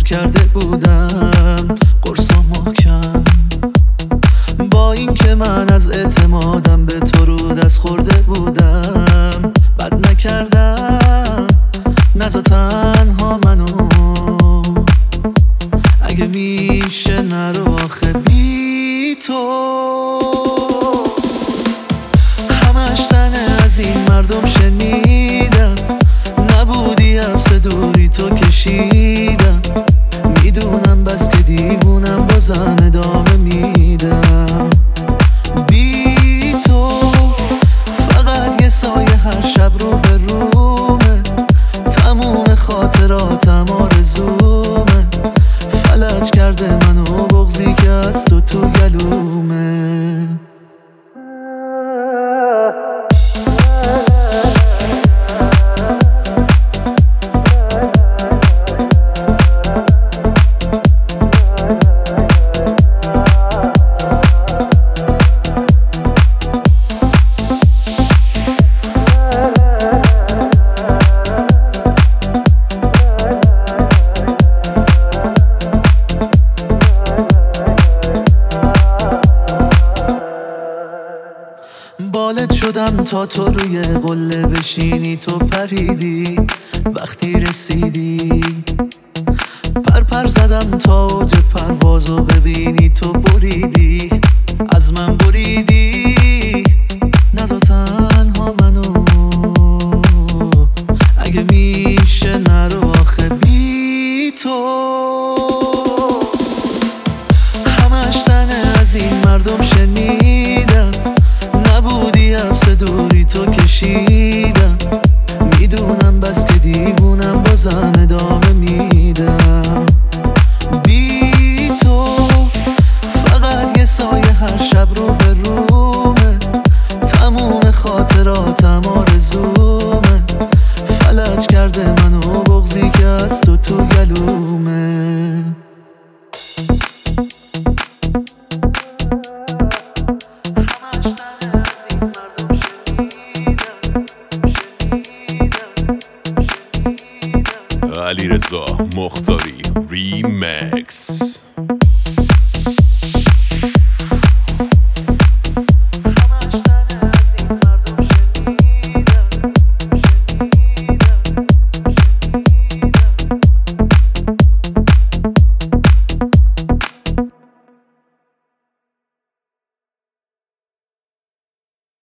کرده بودم قرصا محکم، با این که من از اعتمادم به تو رو دست خورده بودم. بد نکردم نذار تنها منو، اگه میشه نرو آخه بی تو. همش تنه از این مردم شنیدم، نبودی حبس دوری تو کشیدم. میدونم بس که دیوونم بازم ادامه میدم. بی تو فقط یه سایه هر شب رو به رومه، تموم خاطراتم آرزومه. فلج کرده منو بغضی که از تو گلومه. بالت شدم تا تو روی قله بشینی، تو پریدی وقتی رسیدی. پر زدم تا اوج پروازو ببینی، تو بریدی از من بریدی. نذار تنها منو، اگه میشه نرو آخه بی تو. همش تنه از این مردم شنیدم، نبودی حبس دوری تو کشیدم. میدونم بس که دیوونم بازم ادامه میدم. بی تو فقط یه سایه هر شب رو به رومه، تموم خاطراتم آرزومه. فلج کرده منو بغضی که از تو گلومه. علیرضا مختاری ریمکس.